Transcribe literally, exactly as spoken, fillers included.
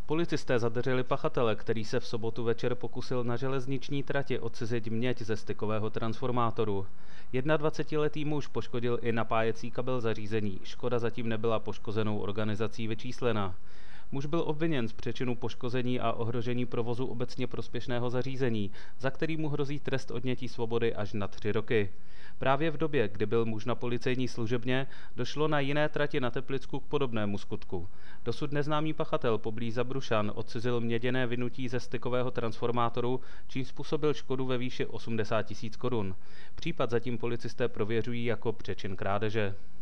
Policisté zadrželi pachatele, který se v sobotu večer pokusil na železniční trati odcizit měď ze stykového transformátoru. dvacetiletý muž poškodil i napájecí kabel zařízení, škoda zatím nebyla poškozenou organizací vyčíslena. Muž byl obviněn z přečinu poškození a ohrožení provozu obecně prospěšného zařízení, za který mu hrozí trest odnětí svobody až na tři roky. Právě v době, kdy byl muž na policejní služebně, došlo na jiné trati na Teplicku k podobnému skutku. Dosud neznámý pachatel poblíž Zabrušan odcizil měděné vinutí ze stykového transformátoru, čím způsobil škodu ve výši osmdesát tisíc korun. Případ zatím policisté prověřují jako přečin krádeže.